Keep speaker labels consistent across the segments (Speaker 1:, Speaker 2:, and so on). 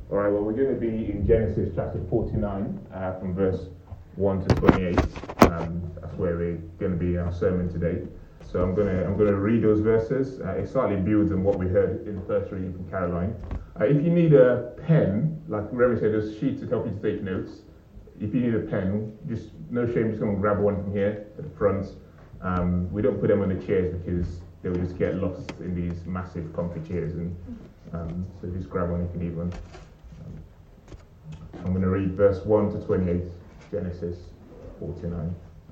Speaker 1: All right, well, we're going to be in Genesis chapter 49 from verse 1 to 28. That's where we're going to be in our sermon today. So I'm going to read those verses. It slightly builds on what we heard in the first reading from Caroline. If you need a pen, like Remy said, there's sheets to help you to take notes. If you need a pen, just no shame, just come and grab one from here at the front. We don't put them on the chairs because they will just get lost in these massive comfy chairs. And so just grab one if you need one. I'm going to read verse 1 to 28, Genesis 49.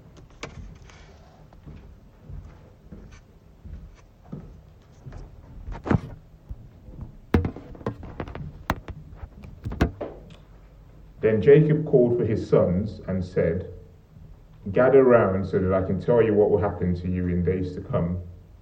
Speaker 1: Then Jacob called for his sons and said, "Gather round so that I can tell you what will happen to you in days to come.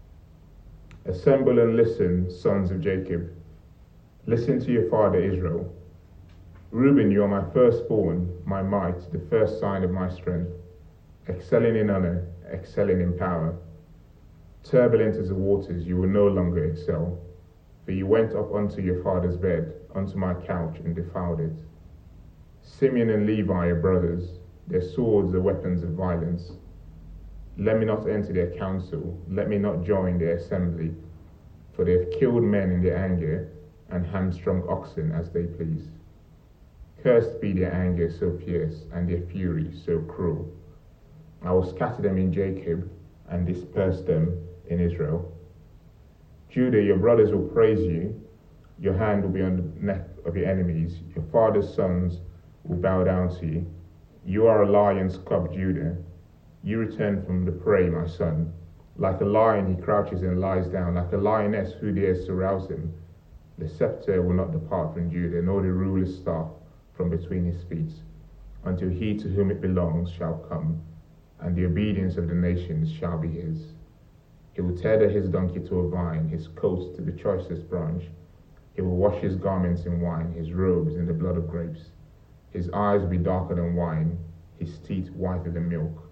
Speaker 1: Assemble and listen, sons of Jacob. Listen to your father Israel. Reuben, you are my firstborn, my might, the first sign of my strength, excelling in honor, excelling in power. Turbulent as the waters, you will no longer excel, for you went up unto your father's bed, unto my couch, and defiled it. Simeon and Levi are brothers, their swords are weapons of violence. Let me not enter their council, let me not join their assembly, for they have killed men in their anger, and hamstrung oxen as they please. Cursed be their anger so fierce, and their fury so cruel. I will scatter them in Jacob, and disperse them in Israel. Judah, your brothers will praise you. Your hand will be on the neck of your enemies. Your father's sons will bow down to you. You are a lion's cub, Judah. You return from the prey, my son. Like a lion he crouches and lies down, like a lioness who dares to rouse him. The scepter will not depart from Judah, nor the ruler's staff from between his feet, until he to whom it belongs shall come, and the obedience of the nations shall be his. He will tether his donkey to a vine, his coat to the choicest branch. He will wash his garments in wine, his robes in the blood of grapes. His eyes will be darker than wine, his teeth whiter than milk.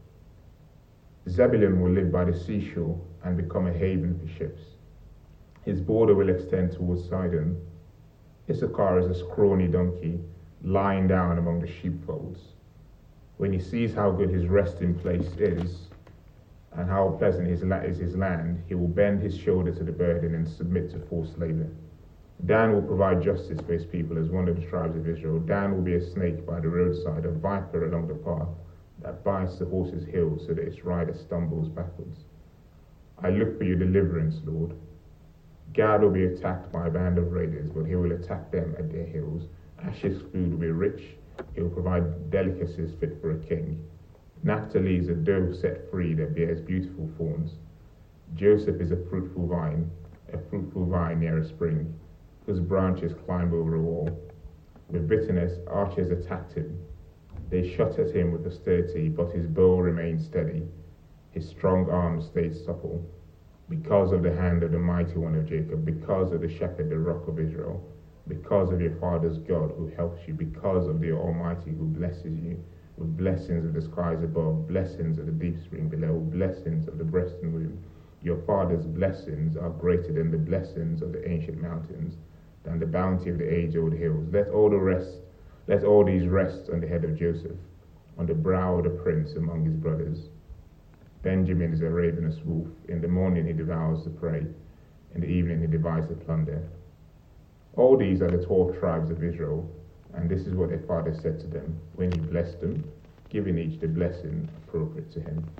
Speaker 1: Zebulun will live by the seashore and become a haven for ships. His border will extend towards Sidon. Issachar is a scrawny donkey, lying down among the sheepfolds. When he sees how good his resting place is, and how pleasant is his land, he will bend his shoulder to the burden and submit to forced labor. Dan will provide justice for his people as one of the tribes of Israel. Dan will be a snake by the roadside, a viper along the path that bites the horse's heel so that its rider stumbles backwards. I look for your deliverance, Lord. Gad will be attacked by a band of raiders, but he will attack them at their heels. Asher's food will be rich. He will provide delicacies fit for a king. Naphtali is a doe set free that bears beautiful fawns. Joseph is a fruitful vine near a spring, whose branches climb over a wall. With bitterness, archers attacked him. They shot at him with austerity, but his bow remained steady. His strong arm stayed supple. Because of the hand of the mighty one of Jacob, because of the shepherd, the rock of Israel, because of your father's God who helps you, because of the Almighty who blesses you with blessings of the skies above, blessings of the deep spring below, blessings of the breast and womb. Your father's blessings are greater than the blessings of the ancient mountains, than the bounty of the age-old hills. Let all these rest on the head of Joseph, on the brow of the prince among his brothers. Benjamin is a ravenous wolf. In the morning he devours the prey. In the evening he divides the plunder. All these are the 12 tribes of Israel, and this is what their father said to them when he blessed them, giving each the blessing appropriate to him.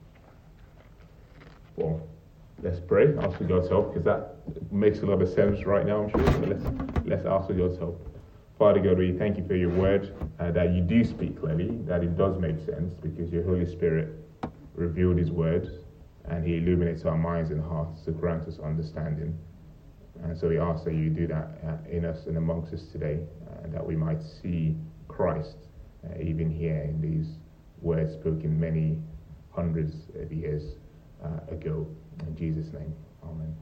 Speaker 1: Well, let's pray, ask for God's help, because that makes a lot of sense right now, I'm sure. So let's ask for God's help. Father God, we thank you for your word, that you do speak clearly, that it does make sense, because your Holy Spirit revealed his word, and he illuminates our minds and hearts to grant us understanding. And so we ask that you do that in us and amongst us today, that we might see Christ even here in these words spoken many hundreds of years ago. In Jesus' name, amen.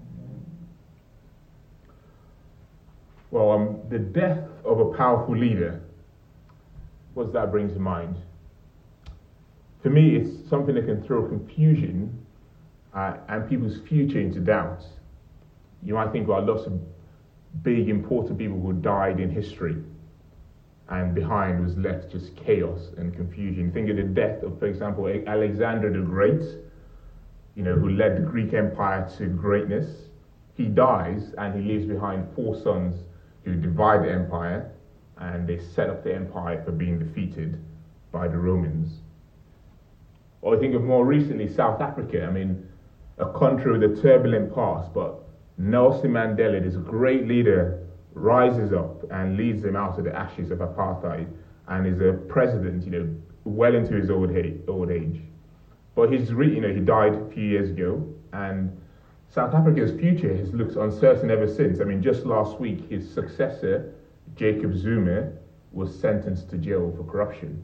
Speaker 1: Well, the death of a powerful leader, what does that bring to mind? For me, it's something that can throw confusion and people's future into doubt. You might think about lots of big, important people who died in history. And behind was left just chaos and confusion. Think of the death of, for example, Alexander the Great, who led the Greek Empire to greatness. He dies and he leaves behind 4 sons who divide the empire, and they set up the empire for being defeated by the Romans. Or think of more recently South Africa. A country with a turbulent past, but Nelson Mandela, this great leader, rises up and leads them out of the ashes of apartheid and is a president, well into his old age. But he died a few years ago, and South Africa's future has looked uncertain ever since. Just last week, his successor, Jacob Zuma, was sentenced to jail for corruption.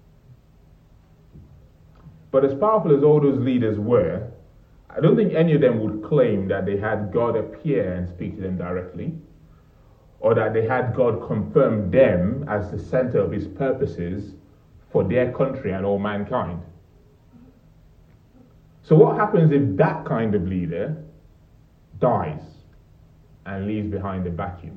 Speaker 1: But as powerful as all those leaders were, I don't think any of them would claim that they had God appear and speak to them directly, or that they had God confirm them as the center of his purposes for their country and all mankind. So what happens if that kind of leader dies and leaves behind a vacuum?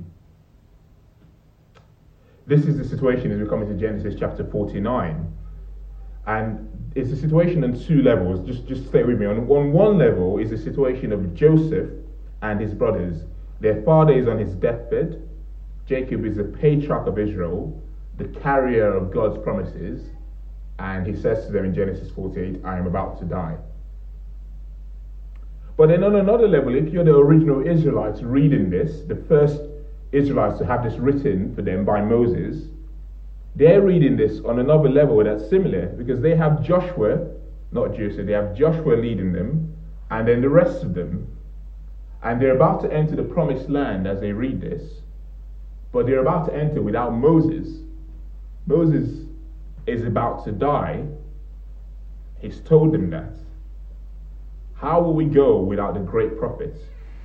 Speaker 1: This is the situation as we come into Genesis chapter 49. And it's a situation on 2 levels. Just stay with me. On one level is the situation of Joseph and his brothers. Their father is on his deathbed. Jacob is the patriarch of Israel, the carrier of God's promises. And he says to them in Genesis 48, I am about to die. But then on another level, if you're the original Israelites reading this, the first Israelites to have this written for them by Moses, they're reading this on another level that's similar, because they have Joshua, not Joseph, they have Joshua leading them, and then the rest of them. And they're about to enter the promised land as they read this, but they're about to enter without Moses. Moses is about to die. He's told them that. How will we go without the great prophets?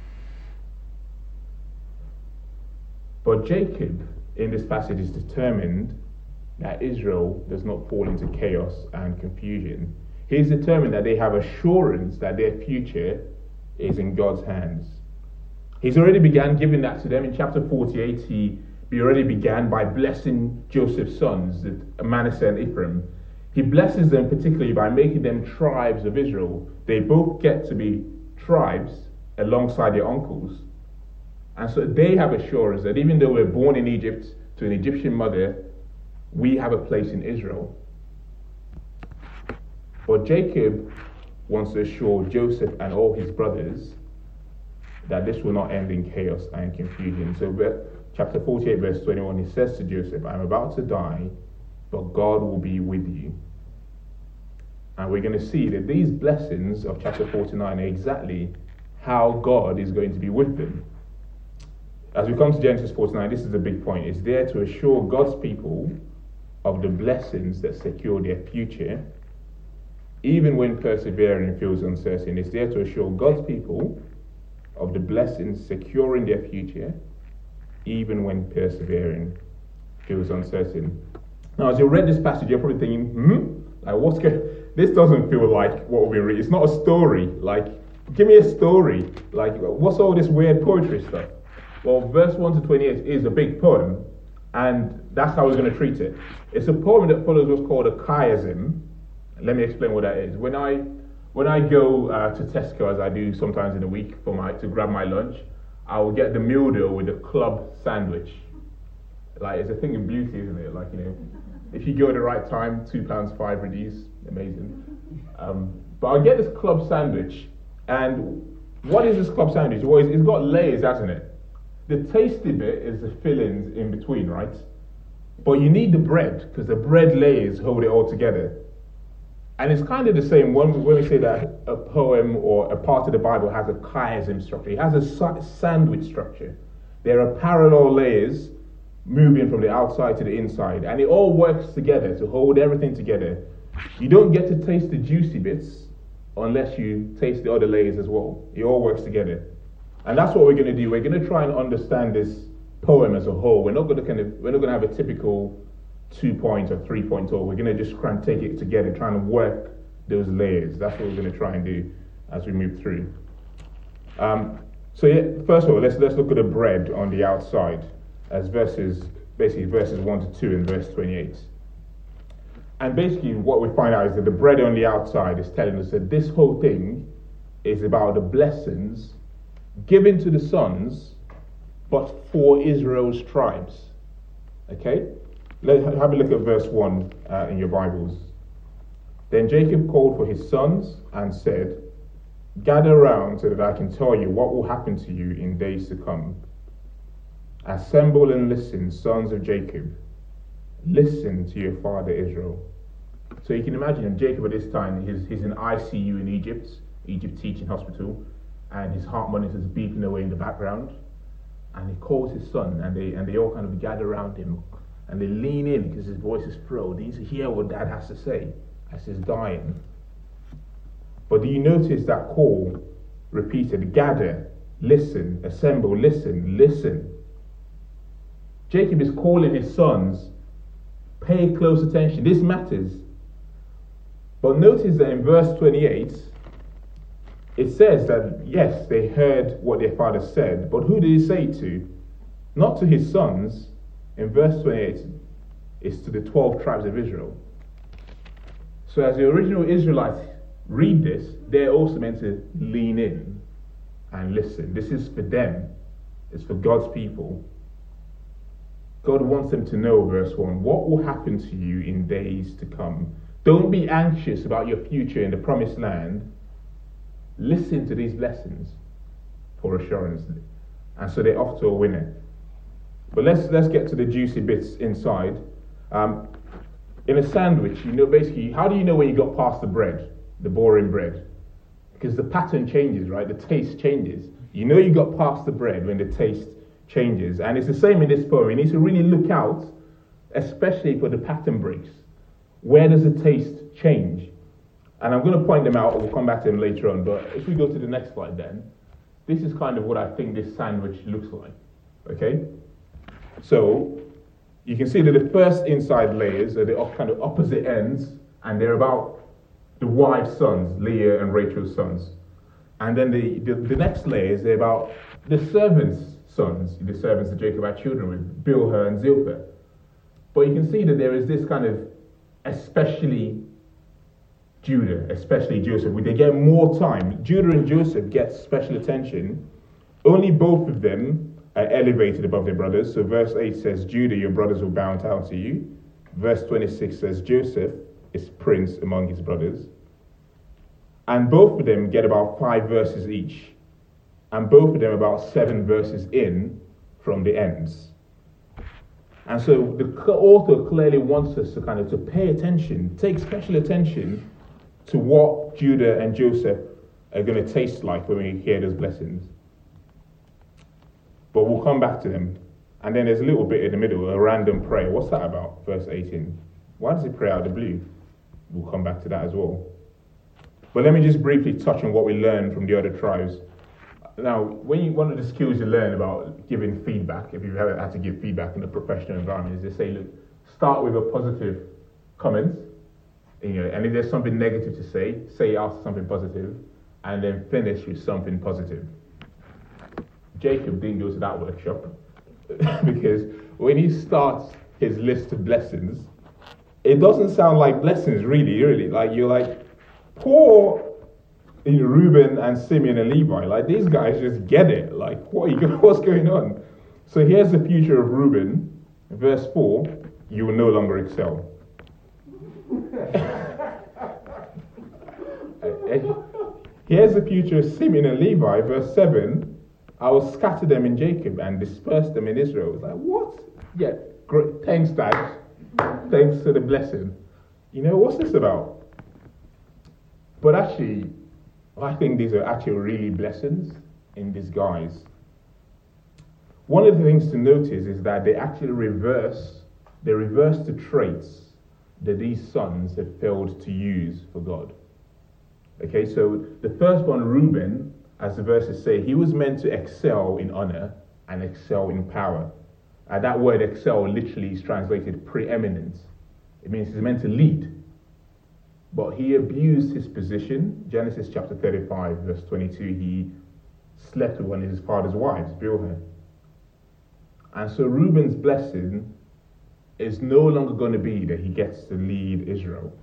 Speaker 1: But Jacob, in this passage, is determined that Israel does not fall into chaos and confusion. He's determined that they have assurance that their future is in God's hands. He's already began giving that to them. In chapter 48, he already began by blessing Joseph's sons, Manasseh and Ephraim. He blesses them particularly by making them tribes of Israel. They both get to be tribes alongside their uncles. And so they have assurance that even though we're born in Egypt to an Egyptian mother, we have a place in Israel. But Jacob wants to assure Joseph and all his brothers that this will not end in chaos and confusion. So chapter 48 verse 21, he says to Joseph, I'm about to die, but God will be with you. And we're going to see that these blessings of chapter 49 are exactly how God is going to be with them. As we come to Genesis 49, this is a big point. It's there to assure God's people of the blessings that secure their future, even when persevering feels uncertain. It's there to assure God's people of the blessings securing their future, even when persevering feels uncertain. Now, as you read this passage, you're probably thinking, this doesn't feel like what we read. It's not a story. Give me a story. What's all this weird poetry stuff? Well, verse 1 to 28 is a big poem, and that's how we're going to treat it. It's a poem that follows what's called a chiasm. Let me explain what that is. When I go to Tesco, as I do sometimes in a week to grab my lunch, I will get the meal deal with a club sandwich. It's a thing of beauty, isn't it? If you go at the right time, £2.05 reduced, amazing. But I'll get this club sandwich, and what is this club sandwich? Well, it's got layers, hasn't it? The tasty bit is the fillings in between, right? But you need the bread, because the bread layers hold it all together. And it's kind of the same when we say that a poem or a part of the Bible has a chiasm structure. It has a sandwich structure. There are parallel layers moving from the outside to the inside, and it all works together to hold everything together. You don't get to taste the juicy bits unless you taste the other layers as well. It all works together. And that's what we're going to do. We're going to try and understand this poem as a whole. We're not going to have a typical 2-point or 3-point talk. We're going to just try and take it together, trying to work those layers. That's what we're going to try and do as we move through. So first of all, let's look at the bread on the outside as verses 1 to 2 and verse 28. And basically what we find out is that the bread on the outside is telling us that this whole thing is about the blessings given to the sons, but for Israel's tribes. Okay? Let's have a look at verse 1 in your Bibles. Then Jacob called for his sons and said, "Gather round so that I can tell you what will happen to you in days to come. Assemble and listen, sons of Jacob. Listen to your father Israel." So you can imagine Jacob at this time, he's in ICU in Egypt Teaching Hospital, and his heart monitor's beeping away in the background. And he calls his son, and they all kind of gather around him, and they lean in because his voice is thrilled. They need to hear what dad has to say as he's dying. But do you notice that call repeated? Gather, listen, assemble, listen, listen. Jacob is calling his sons, pay close attention, this matters. But notice that in verse 28, it says that yes, they heard what their father said, but who did he say it to? Not to his sons. In verse 28, it's to the 12 tribes of Israel. So as the original Israelites read this, they're also meant to lean in and listen. This is for them. It's for God's people. God wants them to know, verse 1, what will happen to you in days to come. Don't be anxious about your future in the promised land. Listen to these blessings for assurance. And so they're off to a winner. But let's get to the juicy bits inside. In a sandwich, basically, how do you know when you got past the bread, the boring bread? Because the pattern changes, right? The taste changes. You know you got past the bread when the taste changes. And it's the same in this poem. You need to really look out, especially for the pattern breaks. Where does the taste change? And I'm going to point them out, we'll come back to them later on, but if we go to the next slide then, this is kind of what I think this sandwich looks like, okay? So, you can see that the first inside layers are the kind of opposite ends, and they're about the wives' sons, Leah and Rachel's sons. And then the next layers, they're about the servants' sons, the servants that Jacob had children with, Bilhah and Zilpah. But you can see that there is this kind of, especially Judah, especially Joseph, they get more time. Judah and Joseph get special attention. Only both of them are elevated above their brothers. So verse 8 says, Judah, your brothers will bow down to you. Verse 26 says, Joseph is prince among his brothers. And both of them get about 5 verses each. And both of them about 7 verses in from the ends. And so the author clearly wants us to pay attention, take special attention to what Judah and Joseph are going to taste like when we hear those blessings. But we'll come back to them. And then there's a little bit in the middle, a random prayer. What's that about? Verse 18. Why does he pray out of the blue? We'll come back to that as well. But let me just briefly touch on what we learned from the other tribes. Now, one of the skills you learn about giving feedback, if you've ever had to give feedback in a professional environment, is they say, look, start with a positive comment, and if there's something negative to say after something positive, and then finish with something positive. Jacob didn't go to that workshop, because when he starts his list of blessings, it doesn't sound like blessings, really. Like, you're like, poor Reuben and Simeon and Levi, like these guys just get it. Like, what's going on? So here's the future of Reuben, verse 4, you will no longer excel. Here's the future of Simeon and Levi, verse 7, I will scatter them in Jacob and disperse them in Israel. It's like, what? Yeah, great. Thanks, Dad. Thanks for the blessing. What's this about? But actually, I think these are actually really blessings in disguise. One of the things to notice is that they actually reverse the traits that these sons have failed to use for God. Okay, so the first one, Reuben, as the verses say, he was meant to excel in honor and excel in power. That word excel literally is translated preeminent. It means he's meant to lead. But he abused his position. Genesis chapter 35, verse 22, he slept with one of his father's wives, Bilhah. And so Reuben's blessing is no longer going to be that he gets to lead Israel.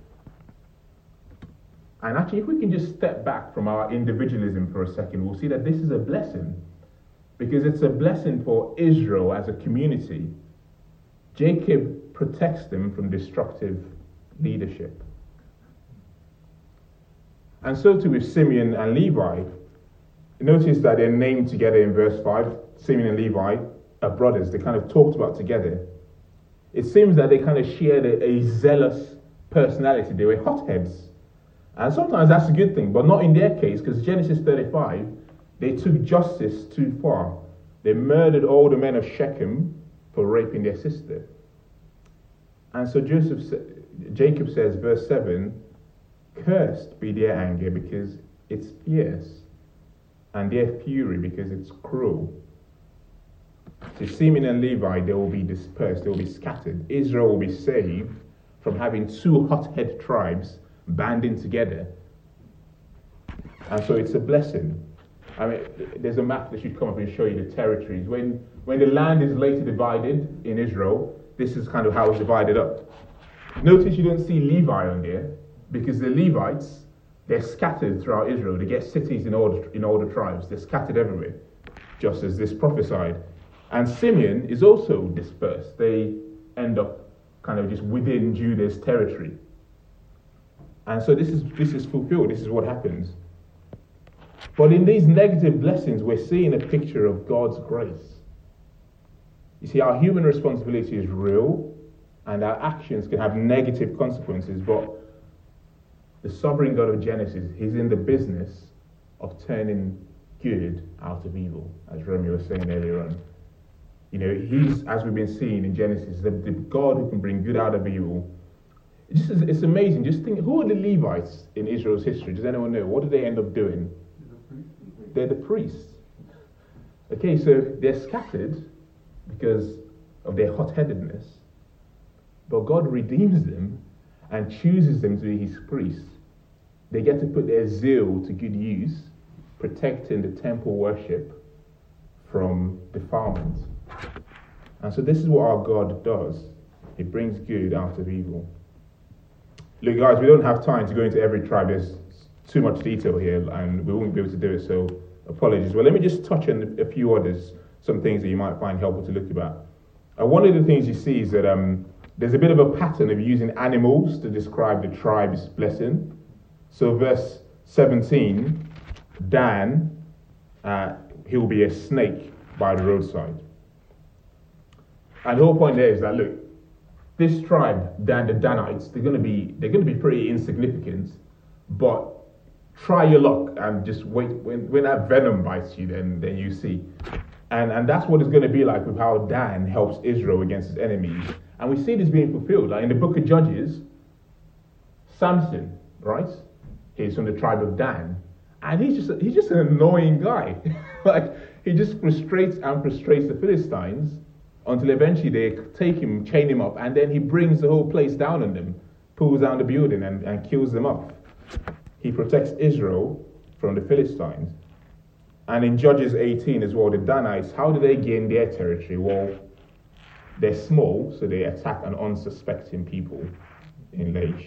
Speaker 1: And actually, if we can just step back from our individualism for a second, we'll see that this is a blessing. Because it's a blessing for Israel as a community. Jacob protects them from destructive leadership. And so too with Simeon and Levi. Notice that they're named together in verse 5. Simeon and Levi are brothers. They kind of talked about together. It seems that they kind of shared a zealous personality. They were hotheads. And sometimes that's a good thing, but not in their case, because Genesis 35, they took justice too far. They murdered all the men of Shechem for raping their sister. And so Jacob says, verse 7, cursed be their anger because it's fierce, and their fury because it's cruel. So Simeon and Levi, they will be dispersed, they will be scattered. Israel will be saved from having two hothead tribes banding together. And so it's a blessing. I mean, there's a map that should come up and show you the territories. When the land is later divided in Israel, this is kind of how it's divided up. Notice you don't see Levi on there, because the Levites, they're scattered throughout Israel. They get cities in all the tribes. They're scattered everywhere, just as this prophesied. And Simeon is also dispersed. They end up kind of just within Judah's territory. And so this is fulfilled. This is what happens. But in these negative blessings, we're seeing a picture of God's grace. You see, our human responsibility is real, and our actions can have negative consequences, but the sovereign God of Genesis, he's in the business of turning good out of evil, as Romeo was saying earlier on. You know, he's, as we've been seeing in Genesis, the God who can bring good out of evil. It's amazing. Just think, who are the Levites in Israel's history? Does anyone know? What did they end up doing? They're the priests. Okay, so they're scattered because of their hot-headedness, but God redeems them and chooses them to be his priests. They get to put their zeal to good use, protecting the temple worship from defilement. And so this is what our God does. He brings good out of evil. Look, guys, we don't have time to go into every tribe. There's too much detail here, and we won't be able to do it, so apologies. Well, let me just touch on a few others, some things that you might find helpful to look about. One of the things you see is that there's a bit of a pattern of using animals to describe the tribe's blessing. So verse 17, Dan, he'll be a snake by the roadside. And the whole point there is that, look, this tribe, Dan, the Danites, they're going to be pretty insignificant, but try your luck and just wait. When that venom bites you, then you see. And that's what it's going to be like with how Dan helps Israel against his enemies. And we see this being fulfilled. Like in the book of Judges, Samson, right? He's from the tribe of Dan. And he's just an annoying guy. Like, he just frustrates the Philistines until eventually they take him, chain him up, and then he brings the whole place down on them, pulls down the building and kills them off. He protects Israel from the Philistines. And in Judges 18 as well, the Danites, how do they gain their territory? Well, they're small, so they attack an unsuspecting people in Laish.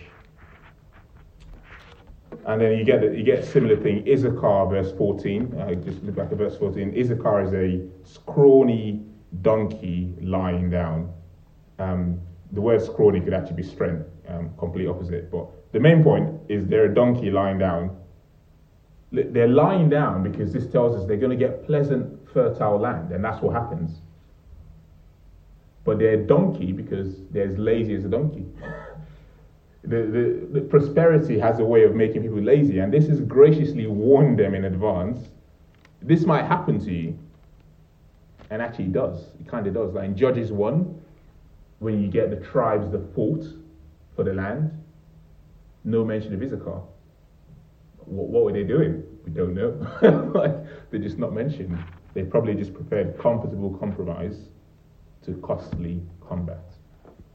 Speaker 1: And then you get a similar thing. Issachar, verse 14. Just look back at verse 14. Issachar is a scrawny donkey lying down. The word scrawny could actually be strength, complete opposite. But the main point is they're a donkey lying down. They're lying down because this tells us they're going to get pleasant, fertile land, and that's what happens. But they're a donkey because they're as lazy as a donkey. The prosperity has a way of making people lazy, and this has graciously warned them in advance. This might happen to you, and actually it does. It kind of does. Like in Judges 1, when you get the tribes that fought for the land, no mention of Issachar. What were they doing? We don't know. Like, they're just not mentioned. They probably just preferred comfortable compromise to costly combat.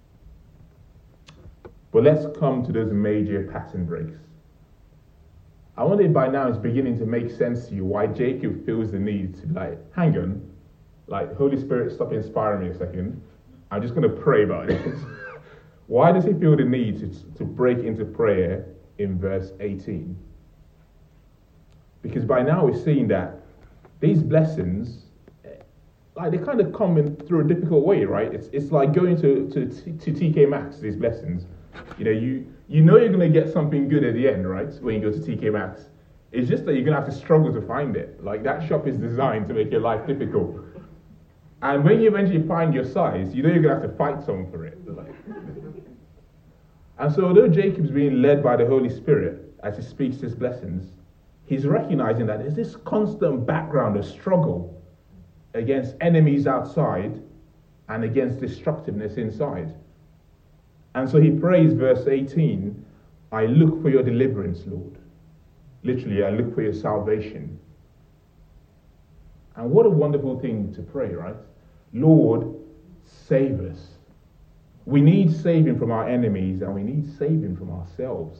Speaker 1: But let's come to those major pattern breaks. I wonder if by now it's beginning to make sense to you why Jacob feels the need to hang on, Holy Spirit, stop inspiring me a second. I'm just going to pray about this. Why does he feel the need to break into prayer in verse 18? Because by now we're seeing that these blessings, they kind of come in through a difficult way, right? It's like going to TK Maxx, these blessings. You know you're going to get something good at the end, right? When you go to TK Maxx. It's just that you're going to have to struggle to find it. That shop is designed to make your life difficult. And when you eventually find your size, you know you're going to have to fight someone for it. And so although Jacob's being led by the Holy Spirit as he speaks his blessings, he's recognizing that there's this constant background of struggle against enemies outside and against destructiveness inside. And so he prays, verse 18, I look for your deliverance, Lord. Literally, I look for your salvation. And what a wonderful thing to pray, right? Lord, save us. We need saving from our enemies and we need saving from ourselves.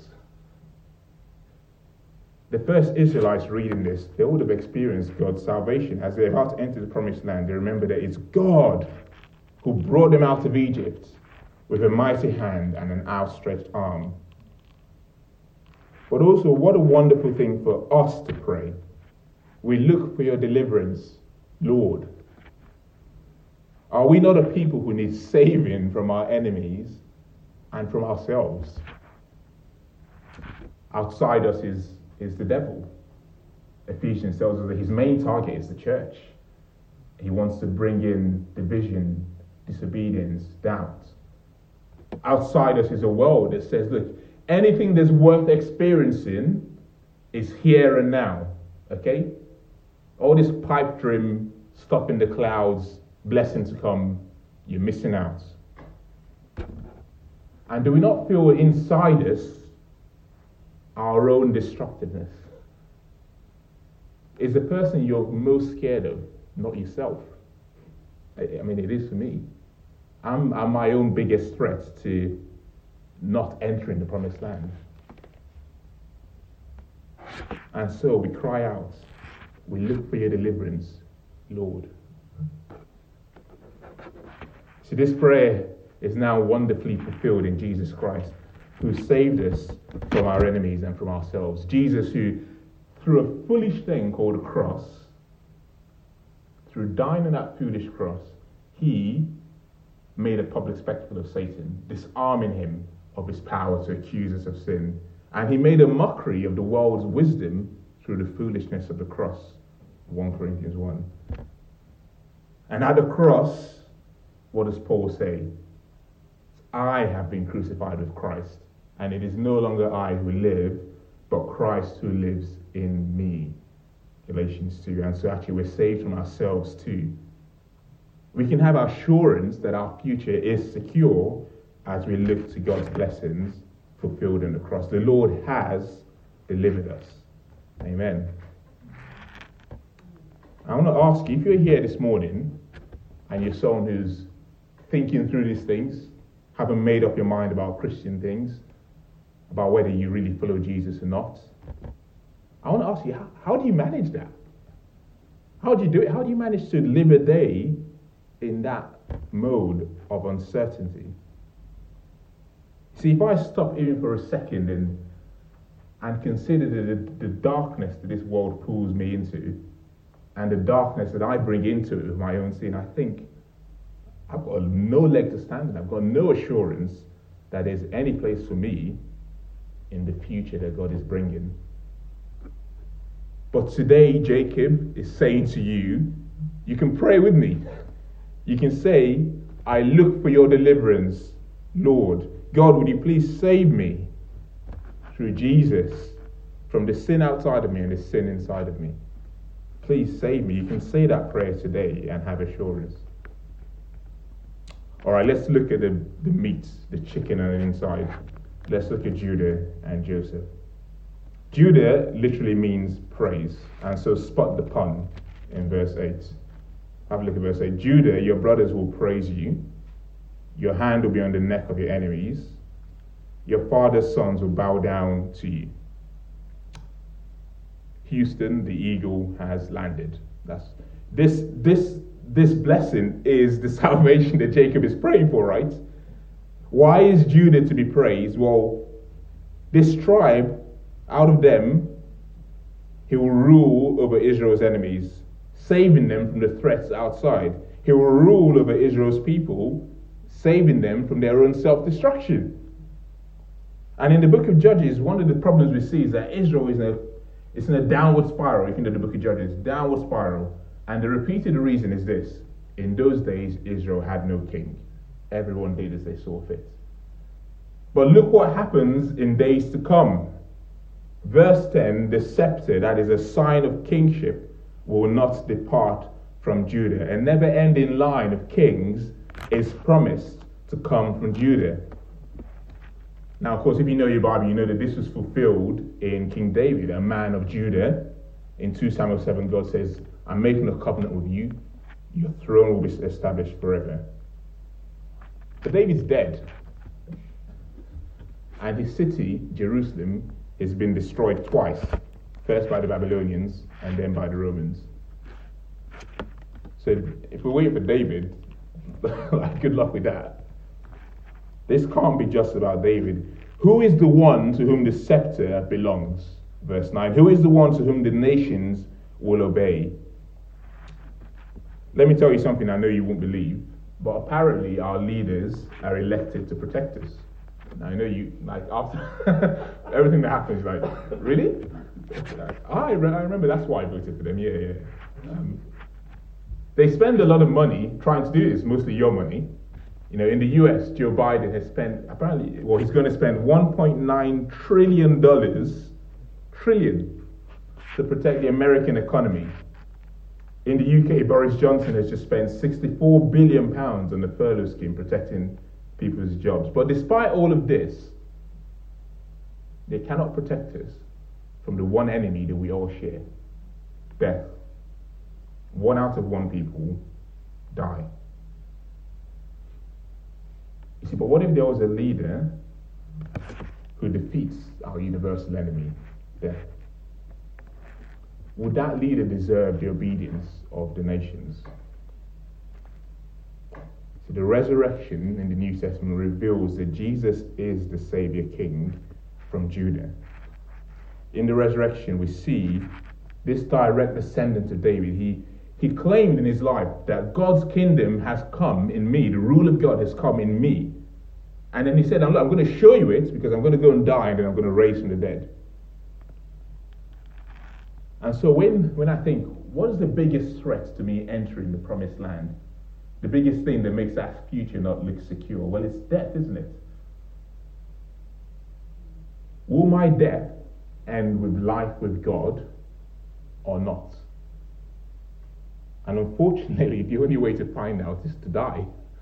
Speaker 1: The first Israelites reading this, they would have experienced God's salvation. As they're about to enter the promised land, they remember that it's God who brought them out of Egypt with a mighty hand and an outstretched arm. But also, what a wonderful thing for us to pray. We look for your deliverance, Lord. Are we not a people who need saving from our enemies and from ourselves? Outside us is the devil. Ephesians tells us that his main target is the church. He wants to bring in division, disobedience, doubt. Outside us is a world that says, look, anything that's worth experiencing is here and now, okay? All this pipe dream, stop in the clouds, blessing to come, you're missing out. And do we not feel inside us our own destructiveness? Is the person you're most scared of not yourself? I mean, it is for me. I'm my own biggest threat to not entering the promised land. And so we cry out, we look for your deliverance, Lord. So this prayer is now wonderfully fulfilled in Jesus Christ, who saved us from our enemies and from ourselves. Jesus, who through a foolish thing called a cross, through dying on that foolish cross, he made a public spectacle of Satan, disarming him of his power to accuse us of sin. And he made a mockery of the world's wisdom through the foolishness of the cross. 1 Corinthians 1. And at the cross, what does Paul say? I have been crucified with Christ, and it is no longer I who live, but Christ who lives in me. Galatians 2. And so actually we're saved from ourselves too. We can have assurance that our future is secure as we look to God's blessings fulfilled on the cross. The Lord has delivered us. Amen. I want to ask you, if you're here this morning and you're someone who's thinking through these things, haven't made up your mind about Christian things, about whether you really follow Jesus or not, I want to ask you, how do you manage that? How do you do it? How do you manage to live a day in that mode of uncertainty? See, if I stop even for a second and consider the darkness that this world pulls me into, and the darkness that I bring into it with my own sin, I think I've got no leg to stand in. I've got no assurance that there's any place for me in the future that God is bringing. But today, Jacob is saying to you, you can pray with me. You can say, I look for your deliverance, Lord. God, would you please save me through Jesus from the sin outside of me and the sin inside of me? Please save me. You can say that prayer today and have assurance. All right, let's look at the meat, the chicken on the inside. Let's look at Judah and Joseph. Judah literally means praise, and so spot the pun in verse 8. Have a look at verse 8. Judah, your brothers will praise you. Your hand will be on the neck of your enemies. Your father's sons will bow down to you. Houston, the eagle has landed. This blessing is the salvation that Jacob is praying for, right? Why is Judah to be praised? Well, this tribe, out of them, he will rule over Israel's enemies, saving them from the threats outside. He will rule over Israel's people, saving them from their own self-destruction. And in the book of Judges, one of the problems we see is that Israel is in a downward spiral. If you know the book of Judges, downward spiral. And the repeated reason is this: in those days, Israel had no king. Everyone did as they saw fit. But look what happens in days to come. Verse 10, the scepter, that is a sign of kingship, will not depart from Judah. A never-ending line of kings is promised to come from Judah. Now, of course, if you know your Bible, you know that this was fulfilled in King David, a man of Judah. In 2 Samuel 7, God says, I'm making a covenant with you. Your throne will be established forever. But David's dead. And his city, Jerusalem, has been destroyed twice. First by the Babylonians and then by the Romans. So if we wait for David, good luck with that. This can't be just about David. Who is the one to whom the scepter belongs? Verse 9. Who is the one to whom the nations will obey? Let me tell you something I know you won't believe, but apparently our leaders are elected to protect us. Now, I know you, after everything that happens, really? I remember that's why I voted for them, yeah. They spend a lot of money trying to do this, mostly your money. You know, in the US, Joe Biden has spent, he's going to spend $1.9 trillion to protect the American economy. In the UK, Boris Johnson has just spent £64 billion on the furlough scheme protecting people's jobs. But despite all of this, they cannot protect us from the one enemy that we all share: death. 1 out of 1 people die. You see, but what if there was a leader who defeats our universal enemy, death? Would that leader deserve the obedience of the nations? So the resurrection in the New Testament reveals that Jesus is the Savior King from Judah. In the resurrection, we see this direct descendant of David. He claimed in his life that God's kingdom has come in me. The rule of God has come in me. And then he said, I'm going to show you it because I'm going to go and die and then I'm going to raise from the dead. And so when I think, what is the biggest threat to me entering the promised land? The biggest thing that makes that future not look secure? Well, it's death, isn't it? Will my death end with life with God or not? And unfortunately, the only way to find out is to die.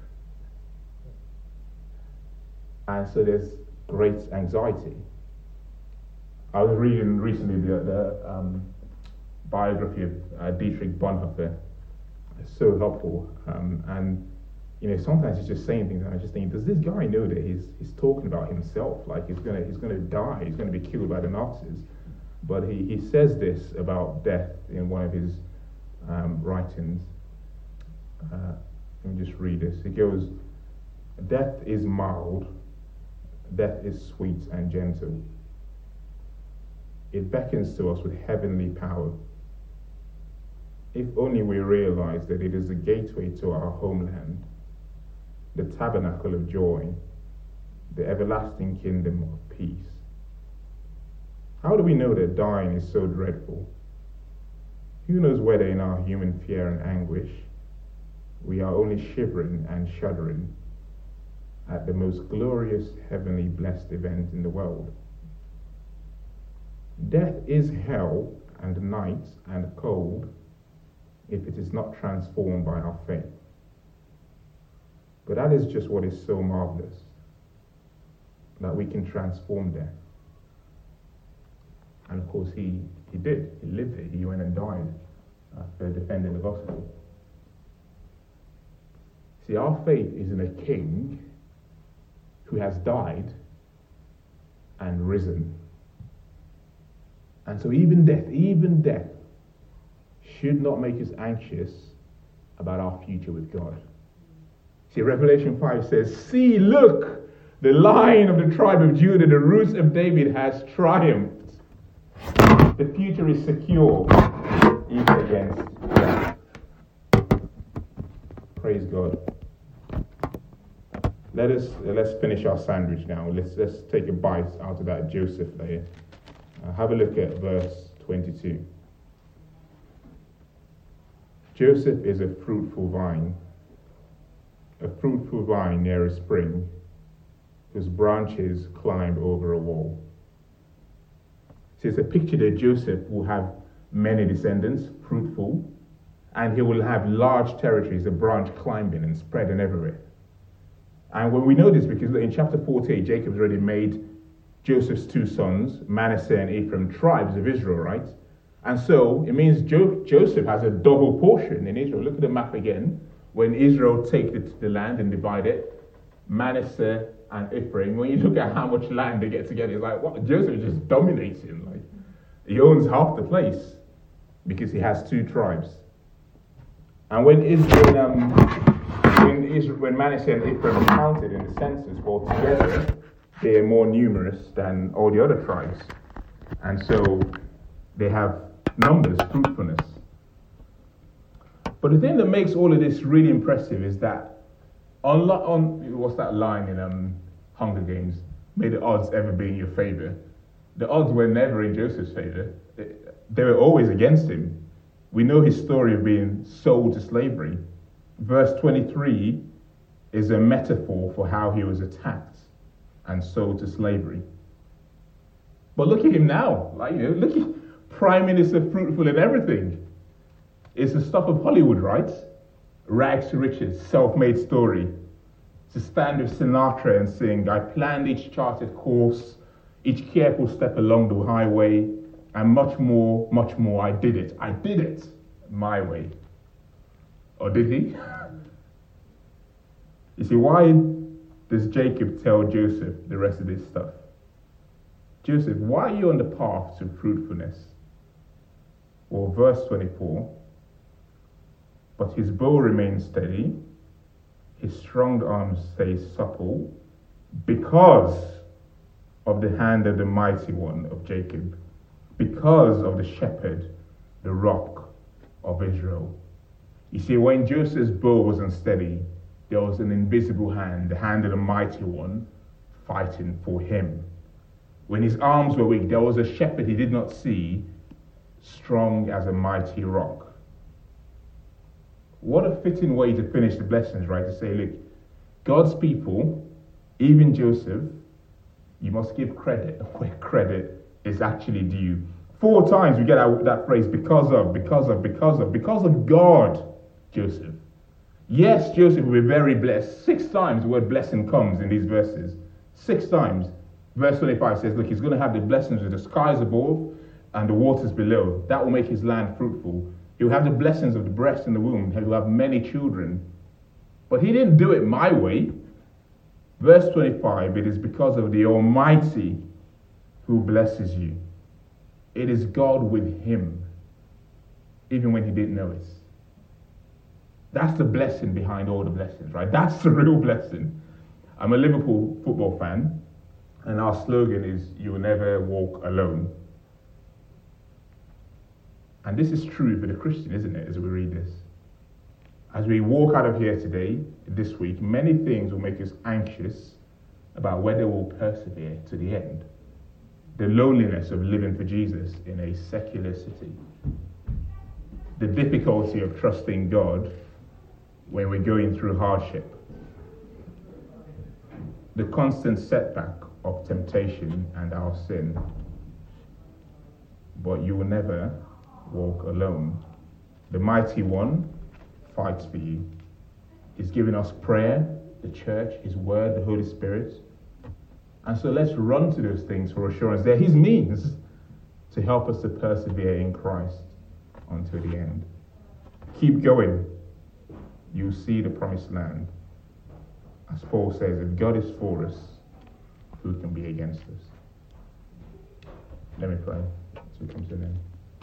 Speaker 1: And so there's great anxiety. I was reading recently the biography of Dietrich Bonhoeffer. It's so helpful. And you know, sometimes he's just saying things, and I just think, does this guy know that he's talking about himself? Like he's gonna die, he's gonna be killed by the Nazis. But he says this about death in one of his writings. Let me just read this. He goes, "Death is mild, death is sweet and gentle. It beckons to us with heavenly power. If only we realize that it is the gateway to our homeland, the tabernacle of joy, the everlasting kingdom of peace. How do we know that dying is so dreadful? Who knows whether in our human fear and anguish we are only shivering and shuddering at the most glorious heavenly blessed event in the world? Death is hell and night and cold if it is not transformed by our faith. But that is just what is so marvelous, that we can transform death. And of course he did. He lived it. He went and died for defending the gospel. See, our faith is in a king who has died and risen. And so even death should not make us anxious about our future with God. See, Revelation 5 says, see, look, the Lion of the tribe of Judah, the roots of David, has triumphed. The future is secure, even against death. Praise God. Let's finish our sandwich now. Let's take a bite out of that Joseph layer. Have a look at verse 22. Joseph is a fruitful vine near a spring, whose branches climb over a wall. So it's a picture that Joseph will have many descendants, fruitful, and he will have large territories, a branch climbing and spreading everywhere. And when we know this, because in chapter 48, Jacob's already made Joseph's two sons, Manasseh and Ephraim, tribes of Israel, right? And so it means Joseph has a double portion in Israel. Look at the map again. When Israel take the land and divide it, Manasseh and Ephraim, when you look at how much land they get together, it's like, what? Joseph is just dominating. Like, he owns half the place because he has two tribes. And when Manasseh and Ephraim are counted in the census, well, together they are more numerous than all the other tribes. And so they have numbers, fruitfulness. But the thing that makes all of this really impressive is that on what's that line in Hunger Games? May the odds ever be in your favor. The odds were never in Joseph's favor. They were always against him. We know his story of being sold to slavery. Verse 23 is a metaphor for how he was attacked and sold to slavery. But look at him now. Look at Prime Minister, fruitful in everything. It's the stuff of Hollywood, right? Rags to riches, self-made story. To stand with Sinatra and sing, I planned each charted course, each careful step along the highway, and much more, I did it my way. Or did he? You see, why does Jacob tell Joseph the rest of this stuff? Joseph, why are you on the path to fruitfulness? Well, verse 24, but his bow remains steady, his strong arm stays supple, because of the hand of the mighty one of Jacob, because of the shepherd, the rock of Israel. You see, when Joseph's bow was unsteady, there was an invisible hand, the hand of the mighty one, fighting for him. When his arms were weak, there was a shepherd he did not see, strong as a mighty rock. What a fitting way to finish the blessings, right? To say, look, God's people, even Joseph, you must give credit where credit is actually due. 4 times we get that phrase, because of God, Joseph. Yes, Joseph will be very blessed. 6 times the word blessing comes in these verses. 6 times. Verse 25 says, look, he's going to have the blessings of the skies above and the waters below. That will make his land fruitful. He'll have the blessings of the breast and the womb. He'll have many children. But he didn't do it my way. Verse 25, it is because of the Almighty who blesses you. It is God with him, even when he didn't know it. That's the blessing behind all the blessings, right? That's the real blessing. I'm a Liverpool football fan, and our slogan is, you will never walk alone. And this is true for the Christian, isn't it, as we read this? As we walk out of here today, this week, many things will make us anxious about whether we'll persevere to the end. The loneliness of living for Jesus in a secular city. The difficulty of trusting God when we're going through hardship. The constant setback of temptation and our sin. But you will never walk alone. The mighty one fights for you. He's given us prayer, the church, his word, the Holy Spirit. And so let's run to those things for assurance. They're his means to help us to persevere in Christ until the end. Keep going. You'll see the promised land. As Paul says, if God is for us, who can be against us? Let me pray. as we come to an end.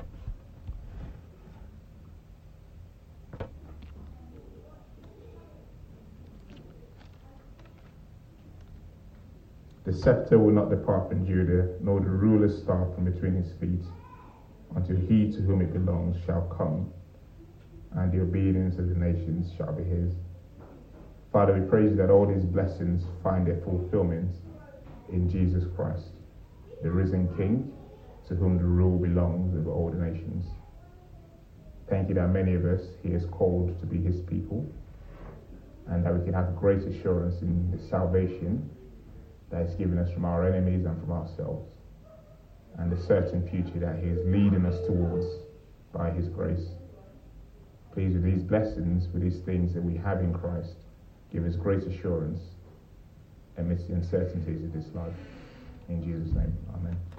Speaker 1: The scepter will not depart from Judah, nor the ruler's staff from between his feet, until he to whom it belongs shall come, and the obedience of the nations shall be his. Father, we praise you that all these blessings find their fulfillment in Jesus Christ, the risen King, to whom the rule belongs over all the nations. Thank you that many of us he has called to be his people, and that we can have great assurance in the salvation that he's given us from our enemies and from ourselves, and the certain future that he is leading us towards by his grace. Please, with these blessings, with these things that we have in Christ, give us great assurance amidst the uncertainties of this life. In Jesus' name, amen.